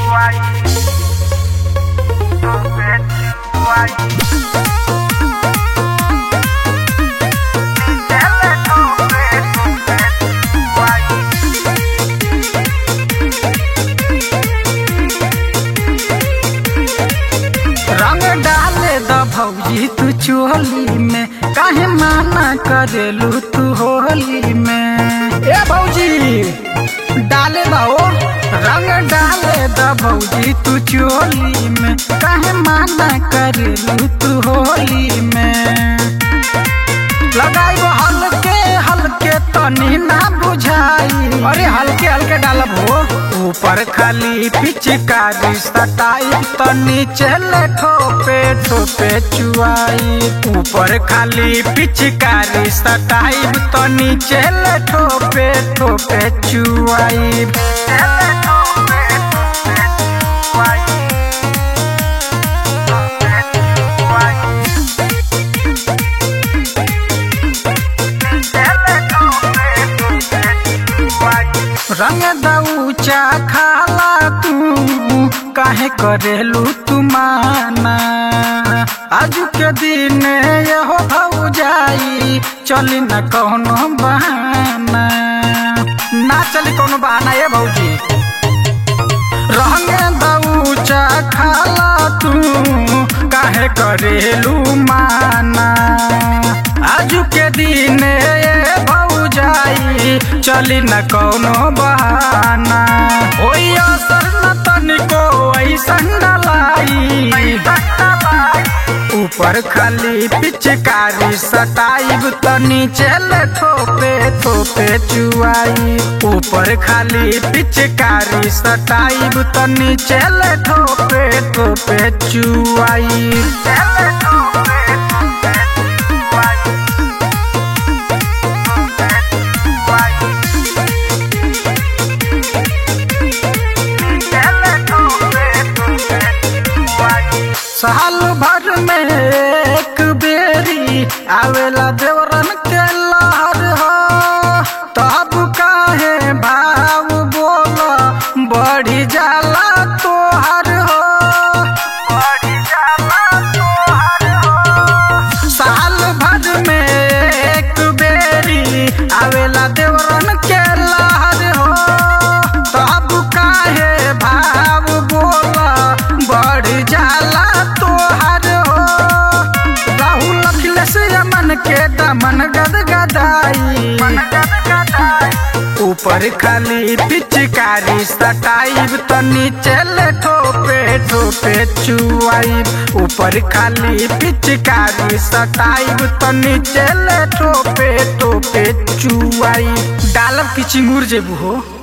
रंग डाले द भौजी तू चोली में, काहे माना करेलू तू होली में। ए भौजी डाले दो, रंग डाले द भौजी तू चोली में, काहे माना करेलू तू होली में। लगाई हल्के हल्के तनी ना बुझाई, अरे हल्के हल्के डालब हो। ऊपर खाली पिचकारी सटाई तो नीचे ले ठोपे ठोपे चुआई। ऊपर खाली पिचकारी सटाई तो नीचे ले ठोपे ठोपे चुआई। रंग दऊचा खाला तू, काहे करेलू तू माना। आजू के दिन यहो भौजाई, चली न कौनो बहाना। ना चली कौनो बहाना ये भौजी। रंग दऊचा खाला तू, काहे करेलू माना। आजू के दिन ये भौजाई, चली न कौनो बहाना। ओई असर न तनिको ऐसन डलाई। ऊपर खाली पिचकारी सटाइब तो नीचे ले ठोपे ठोपे चुआई। ऊपर खाली पिचकारी सटाइब तो नीचे ले ठोपे ठोपे चुआई। साल भर में एक बेरी आवेला देवरन के लहर हो। तब काहे भाव बोला बढ़ी जाला तोहर हो। साल भर में एक बेरी आवेला देवरन के लहर हो। तब काहे भाव बोला बढ़ जाला तोहर हो। राहुल अखिलेश मन के दमन गदगदाई। ऊपर खाली पिचकारी सटाइब तो नीचे ले ठोपे ठोपे चुआई। ऊपर खाली पिचकारी सटाइब तो नीचे ले ठोपे ठोपे चुआई। डालब की चिंगुर जेबू हो।